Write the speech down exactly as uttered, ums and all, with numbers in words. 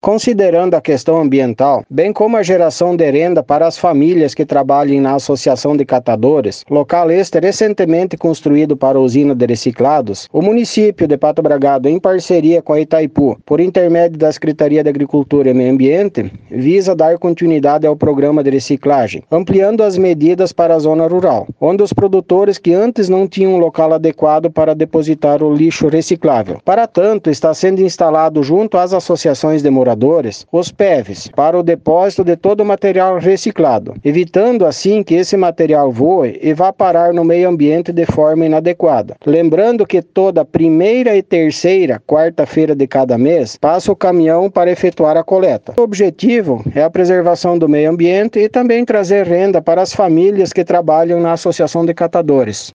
Considerando a questão ambiental, bem como a geração de renda para as famílias que trabalhem na Associação de Catadores, local este recentemente construído para a usina de reciclados, o município de Pato Bragado, em parceria com a Itaipu, por intermédio da Secretaria de Agricultura e Meio Ambiente, visa dar continuidade ao programa de reciclagem, ampliando as medidas para a zona rural, onde os produtores que antes não tinham um local adequado para depositar o lixo reciclável. Para tanto, está sendo instalado junto às associações de moradores os P E Vs, para o depósito de todo o material reciclado, evitando assim que esse material voe e vá parar no meio ambiente de forma inadequada. Lembrando que toda primeira e terceira quarta-feira de cada mês passa o caminhão para efetuar a coleta. O objetivo é a preservação do meio ambiente e também trazer renda para as famílias que trabalham na Associação de Catadores.